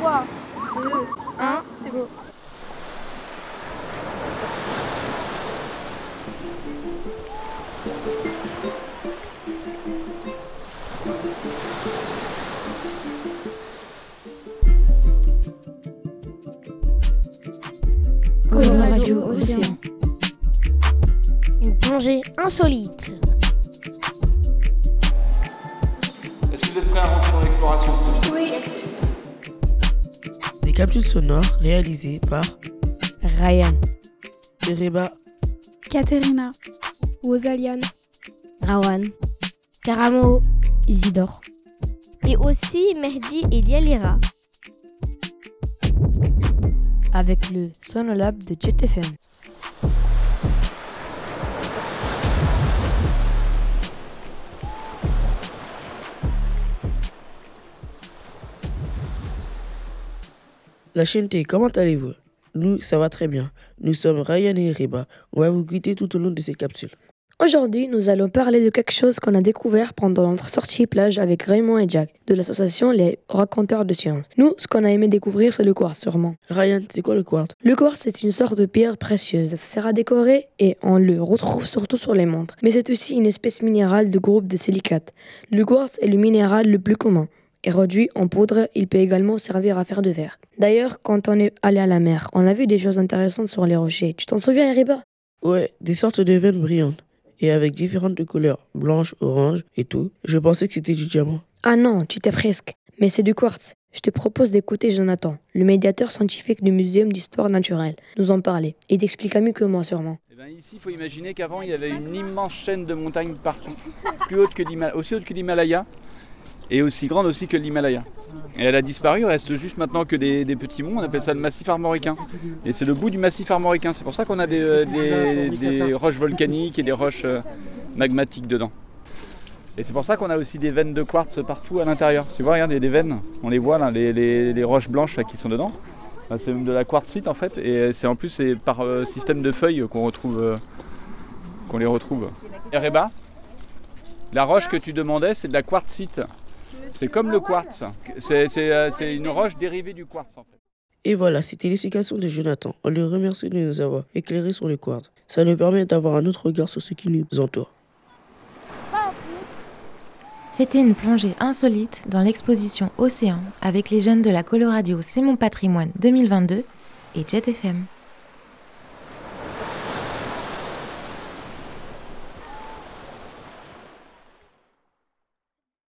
3, 2, 1, c'est bon. Coloradio Océan. Une plongée insolite. Est-ce que vous êtes prêts à rentrer dans l'exploration ? Oui. Des capsules sonores réalisées par Ryan, Ereba, Katerina, Rosaliane, Rawan, Karamo, Isidore. et aussi Mehdi et Dialira. Avec le Sonolab de Jet FM. La chaîne T, comment allez-vous ? Nous, ça va très bien. Nous sommes Ryan et Ereba. On va vous guider tout au long de ces capsules. Aujourd'hui, nous allons parler de quelque chose qu'on a découvert pendant notre sortie plage avec Raymond et Jack, de l'association Les Raconteurs de Sciences. Nous, ce qu'on a aimé découvrir, c'est le quartz, sûrement. Ryan, c'est quoi le quartz ? Le quartz, c'est une sorte de pierre précieuse. Ça sert à décorer et on le retrouve surtout sur les montres. Mais c'est aussi une espèce minérale de groupe de silicates. Le quartz est le minéral le plus commun. Et réduit en poudre, il peut également servir à faire du verre. D'ailleurs, quand on est allé à la mer, on a vu des choses intéressantes sur les rochers. Tu t'en souviens, Ereba ? Ouais, des sortes de veines brillantes. Et avec différentes couleurs, blanche, orange et tout. Je pensais que c'était du diamant. Ah non, tu t'es presque. Mais c'est du quartz. Je te propose d'écouter Jonathan, le médiateur scientifique du Muséum d'Histoire Naturelle, nous en parler. Il t'expliquera mieux que moi, sûrement. Ici, il faut imaginer qu'avant, il y avait une immense chaîne de montagnes partout, aussi haute que l'Himalaya, et aussi grande aussi que l'Himalaya. Et elle a disparu, il reste juste maintenant que des petits monts, on appelle ça le massif armoricain. Et c'est le bout du massif armoricain, c'est pour ça qu'on a des roches volcaniques et des roches magmatiques dedans. Et c'est pour ça qu'on a aussi des veines de quartz partout à l'intérieur. Tu vois, regarde, il y a des veines, on les voit là, les roches blanches là, qui sont dedans. Là, c'est de la quartzite en fait, et c'est en plus c'est par système de feuilles qu'on les retrouve. Ereba, la roche que tu demandais, c'est de la quartzite. C'est comme le quartz, c'est une roche dérivée du quartz en fait. Et voilà, c'était l'explication de Jonathan. On le remercie de nous avoir éclairé sur le quartz. Ça nous permet d'avoir un autre regard sur ce qui nous entoure. C'était une plongée insolite dans l'exposition Océan avec les jeunes de la Coloradio C'est mon patrimoine 2022 et Jet FM.